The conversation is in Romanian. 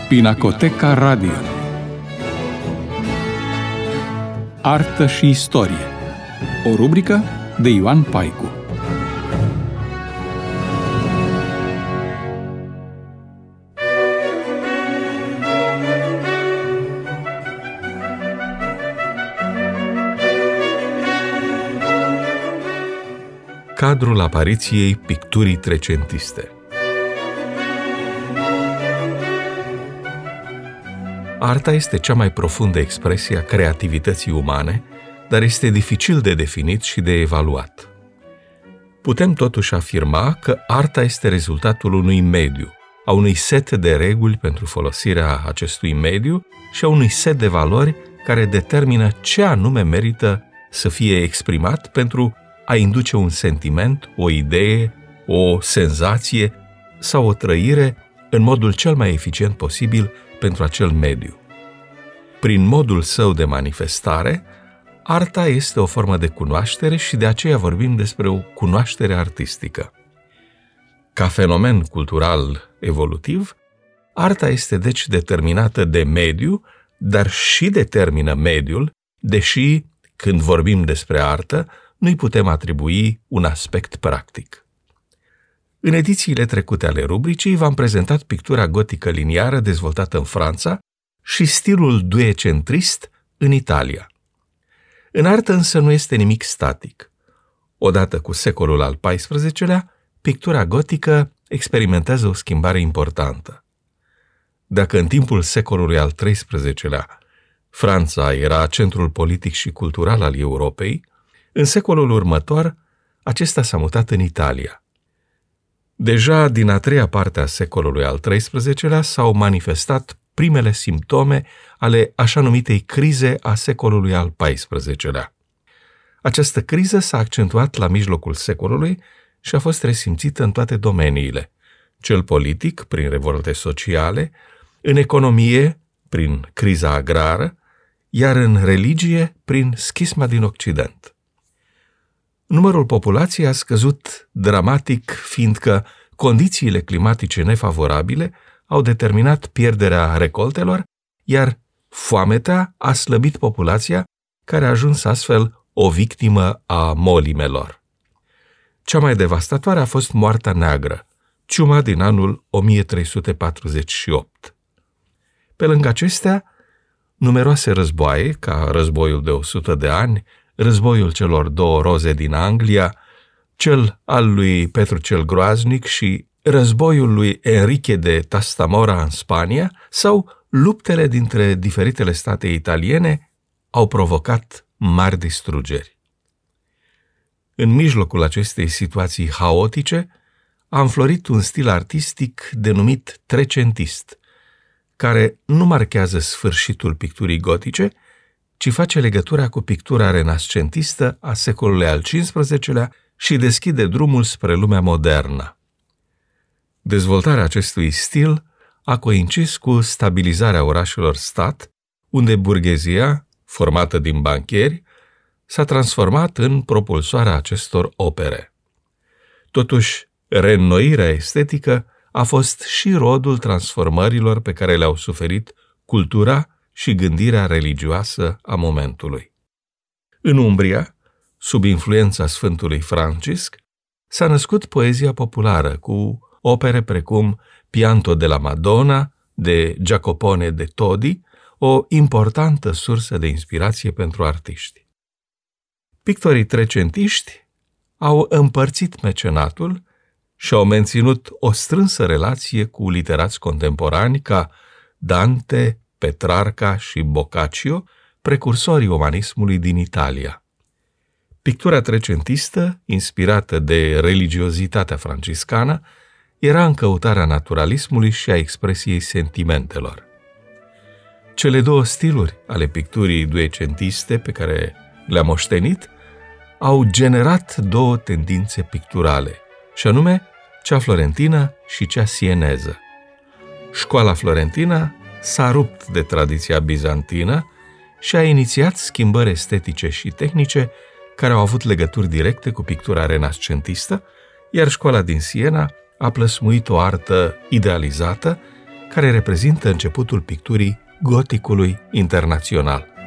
Pinacoteca Radio. Artă și istorie. O rubrică de Ioan Paicu. Cadrul apariției picturii trecentiste. Arta este cea mai profundă expresie a creativității umane, dar este dificil de definit și de evaluat. Putem totuși afirma că arta este rezultatul unui mediu, a unui set de reguli pentru folosirea acestui mediu și a unui set de valori care determină ce anume merită să fie exprimat pentru a induce un sentiment, o idee, o senzație sau o trăire în modul cel mai eficient posibil pentru acel mediu. Prin modul său de manifestare, arta este o formă de cunoaștere și de aceea vorbim despre o cunoaștere artistică. Ca fenomen cultural evolutiv, arta este deci determinată de mediu, dar și determină mediul, deși, când vorbim despre artă, nu-i putem atribui un aspect practic. În edițiile trecute ale rubricii v-am prezentat pictura gotică liniară dezvoltată în Franța și stilul duecentrist în Italia. În artă însă nu este nimic static. Odată cu secolul al XIV-lea, pictura gotică experimentează o schimbare importantă. Dacă în timpul secolului al XIII-lea Franța era centrul politic și cultural al Europei, în secolul următor acesta s-a mutat în Italia. Deja din a treia parte a secolului al XIII-lea s-au manifestat primele simptome ale așa numitei crize a secolului al XIV-lea. Această criză s-a accentuat la mijlocul secolului și a fost resimțită în toate domeniile: cel politic, prin revolte sociale, în economie, prin criza agrară, iar în religie, prin schisma din Occident. Numărul populației a scăzut dramatic, fiindcă condițiile climatice nefavorabile au determinat pierderea recoltelor, iar foametea a slăbit populația, care a ajuns astfel o victimă a molimelor. Cea mai devastatoare a fost moartea neagră, ciuma din anul 1348. Pe lângă acestea, numeroase războaie, ca războiul de 100 de ani, războiul celor două roze din Anglia, cel al lui Petru cel Groaznic și războiul lui Enrique de Tastamora în Spania sau luptele dintre diferitele state italiene au provocat mari distrugeri. În mijlocul acestei situații haotice a înflorit un stil artistic denumit trecentist, care nu marchează sfârșitul picturii gotice, ci face legătura cu pictura renascentistă a secolului al XV-lea și deschide drumul spre lumea modernă. Dezvoltarea acestui stil a coincis cu stabilizarea orașelor-stat, unde burghezia, formată din bancheri, s-a transformat în propulsoarea acestor opere. Totuși, reînnoirea estetică a fost și rodul transformărilor pe care le-au suferit cultura și gândirea religioasă a momentului. În Umbria, sub influența Sfântului Francisc, s-a născut poezia populară cu opere precum Pianto della Madonna, de Giacopone de Todi, o importantă sursă de inspirație pentru artiști. Pictorii trecentiști au împărțit mecenatul și au menținut o strânsă relație cu literați contemporani ca Dante, Petrarca și Boccaccio, precursorii umanismului din Italia. Pictura trecentistă, inspirată de religiozitatea franciscană, era în căutarea naturalismului și a expresiei sentimentelor. Cele două stiluri ale picturii duecentiste pe care le-am moștenit au generat două tendințe picturale, și anume cea florentină și cea sieneză. Școala florentină s-a rupt de tradiția bizantină și a inițiat schimbări estetice și tehnice care au avut legături directe cu pictura renascentistă, iar școala din Siena a plăsmuit o artă idealizată care reprezintă începutul picturii goticului internațional.